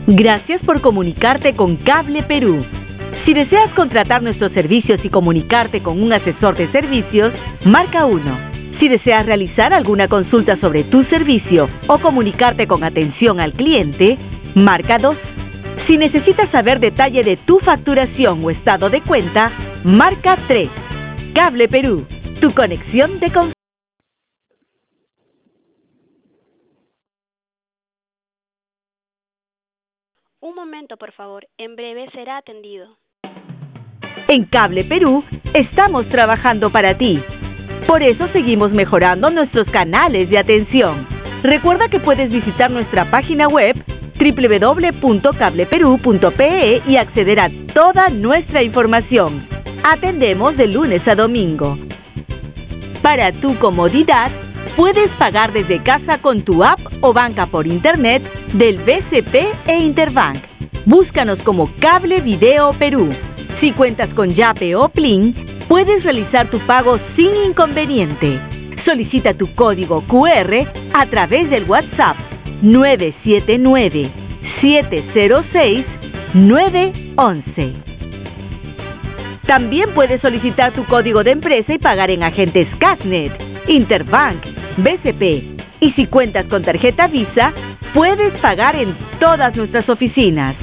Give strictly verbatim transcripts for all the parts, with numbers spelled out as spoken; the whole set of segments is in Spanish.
Gracias por comunicarte con Cable Perú. Si deseas contratar nuestros servicios y comunicarte con un asesor de servicios, marca uno. Si deseas realizar alguna consulta sobre tu servicio o comunicarte con atención al cliente, marca dos. Si necesitas saber detalle de tu facturación o estado de cuenta, marca tres. Cable Perú, tu conexión de confianza. Un momento, por favor. En breve será atendido. En Cable Perú, estamos trabajando para ti. Por eso seguimos mejorando nuestros canales de atención. Recuerda que puedes visitar nuestra página web doble u doble u doble u punto cable perú punto pe e y acceder a toda nuestra información. Atendemos de lunes a domingo. Para tu comodidad, puedes pagar desde casa con tu app o banca por internet del B C P e Interbank. Búscanos como Cable Video Perú. Si cuentas con Yape o Plin, puedes realizar tu pago sin inconveniente. Solicita tu código cu erre a través del WhatsApp nueve siete nueve, siete cero seis, nueve once. También puedes solicitar tu código de empresa y pagar en agentes Casnet, Interbank, B C P. Y si cuentas con tarjeta Visa, puedes pagar en todas nuestras oficinas.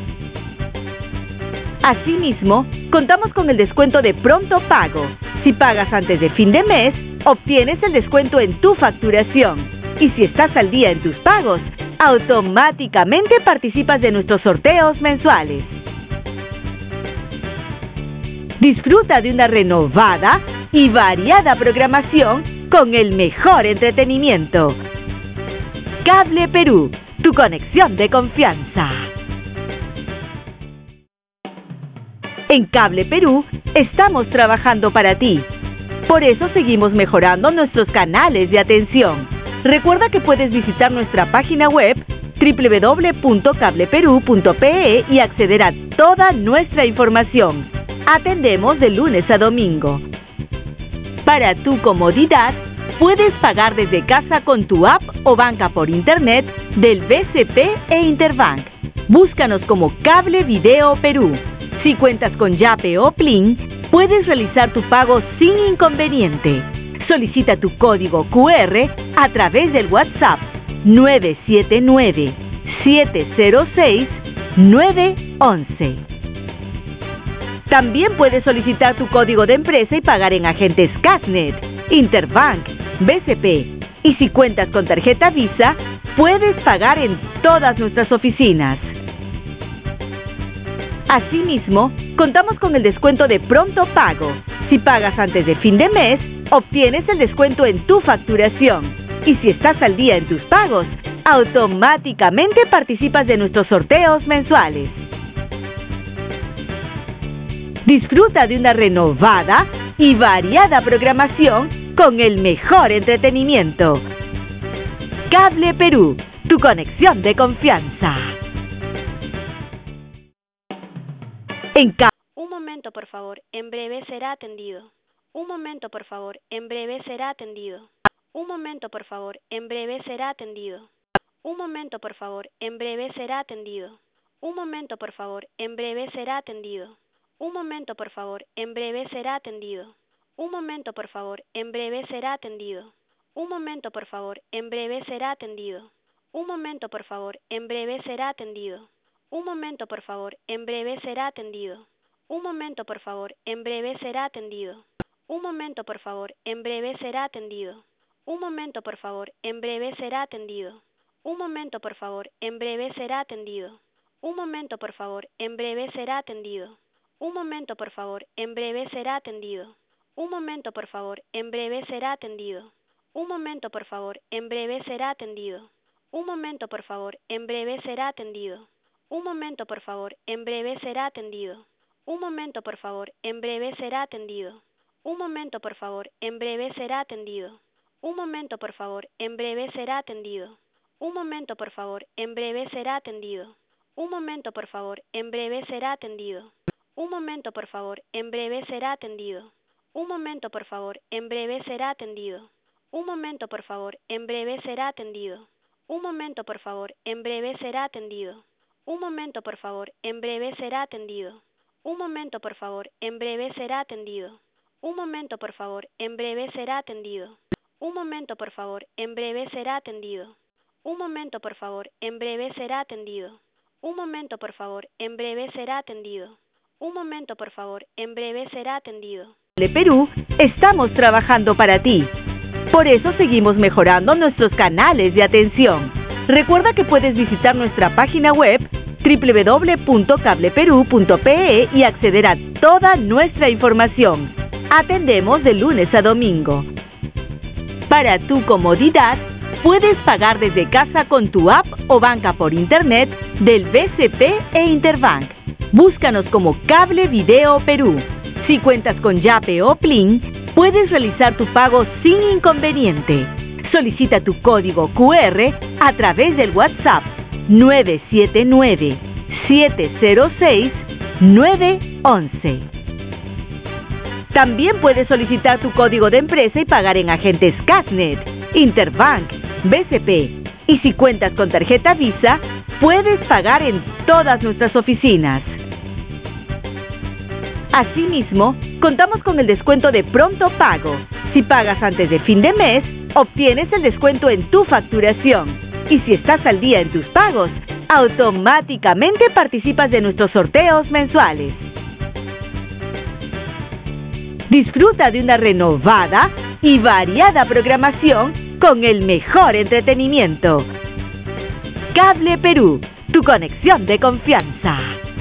Asimismo, contamos con el descuento de pronto pago. Si pagas antes de fin de mes, obtienes el descuento en tu facturación. Y si estás al día en tus pagos, automáticamente participas de nuestros sorteos mensuales. Disfruta de una renovada y variada programación con el mejor entretenimiento. Cable Perú, tu conexión de confianza. En Cable Perú, estamos trabajando para ti. Por eso seguimos mejorando nuestros canales de atención. Recuerda que puedes visitar nuestra página web doble u doble u doble u punto cable perú punto pe e y acceder a toda nuestra información. Atendemos de lunes a domingo. Para tu comodidad, puedes pagar desde casa con tu app o banca por internet del B C P e Interbank. Búscanos como Cable Video Perú. Si cuentas con Yape o Plin, puedes realizar tu pago sin inconveniente. Solicita tu código cu erre a través del WhatsApp nueve siete nueve, siete cero seis, nueve once. También puedes solicitar tu código de empresa y pagar en agentes Casnet, Interbank, B C P. Y si cuentas con tarjeta Visa, puedes pagar en todas nuestras oficinas. Asimismo, contamos con el descuento de pronto pago. Si pagas antes de fin de mes, obtienes el descuento en tu facturación. Y si estás al día en tus pagos, automáticamente participas de nuestros sorteos mensuales. Disfruta de una renovada y variada programación con el mejor entretenimiento. Cable Perú, tu conexión de confianza. En Ca- Un momento, por favor. En breve será atendido. Un momento, por favor. En breve será atendido. Un momento, por favor. En breve será atendido. Un momento, por favor. En breve será atendido. Un momento, por favor. En breve será atendido. Un momento, por favor. En breve será atendido. Un momento, por favor. En breve será atendido. Un momento, por favor. En breve será atendido. Un momento, por favor. En breve será atendido. Un momento, por favor. En breve será atendido. Un momento, por favor. En breve será atendido. Un momento, por favor. En breve será atendido. Un momento, por favor. En breve será atendido. Un momento, por favor. En breve será atendido. Un momento, por favor. En breve será atendido. Un momento, por favor. En breve será atendido. Un momento, por favor. En breve será atendido. Un momento, por favor. En breve será atendido. Un momento, por favor. En breve será atendido. Un momento, por favor. En breve será atendido. Un momento, por favor. En breve será atendido. Un momento, por favor. En breve será atendido. Un momento, por favor. En breve será atendido. Un momento, por favor. En breve será atendido. Un momento, por favor. En breve será atendido. Un momento, por favor. En breve será atendido. Un momento, por favor. En breve será atendido. Un momento, por favor. En breve será atendido. Un momento, por favor. En breve será atendido. Un momento, por favor, en breve será atendido. Un momento, por favor, en breve será atendido. Un momento, por favor, en breve será atendido. Un momento, por favor, en breve será atendido. Un momento, por favor, en breve será atendido. Un momento, por favor, en breve será atendido. Un momento, por favor, en breve será atendido. De Perú, estamos trabajando para ti. Por eso seguimos mejorando nuestros canales de atención. Recuerda que puedes visitar nuestra página web doble u doble u doble u punto cable perú punto pe e y acceder a toda nuestra información. Atendemos de lunes a domingo. Para tu comodidad, puedes pagar desde casa con tu app o banca por internet del B C P e Interbank. Búscanos como Cable Video Perú. Si cuentas con Yape o Plin, puedes realizar tu pago sin inconveniente. Solicita tu código cu erre a través del WhatsApp nueve siete nueve, siete cero seis, nueve uno uno. También puedes solicitar tu código de empresa y pagar en agentes Casnet, Interbank, B C P. Y si cuentas con tarjeta Visa, puedes pagar en todas nuestras oficinas. Asimismo, contamos con el descuento de pronto pago. Si pagas antes de fin de mes, obtienes el descuento en tu facturación. Y si estás al día en tus pagos, automáticamente participas de nuestros sorteos mensuales. Disfruta de una renovada y variada programación con el mejor entretenimiento. Cable Perú, tu conexión de confianza.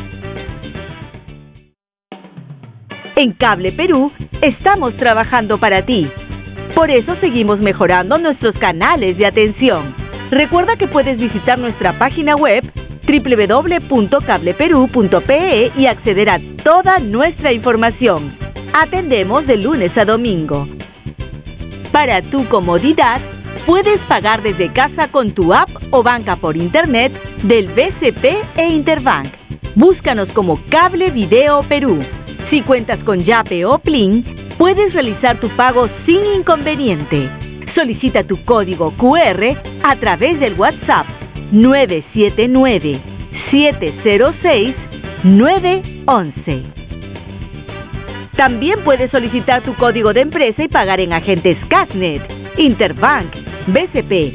En Cable Perú, estamos trabajando para ti. Por eso seguimos mejorando nuestros canales de atención. Recuerda que puedes visitar nuestra página web doble u doble u doble u punto cable perú punto pe e y acceder a toda nuestra información. Atendemos de lunes a domingo. Para tu comodidad, puedes pagar desde casa con tu app o banca por internet del B C P e Interbank. Búscanos como Cable Video Perú. Si cuentas con Yape o Plin, puedes realizar tu pago sin inconveniente. Solicita tu código cu erre a través del WhatsApp nueve siete nueve, siete cero seis, nueve uno uno. También puedes solicitar tu código de empresa y pagar en agentes Casnet, Interbank, B C P.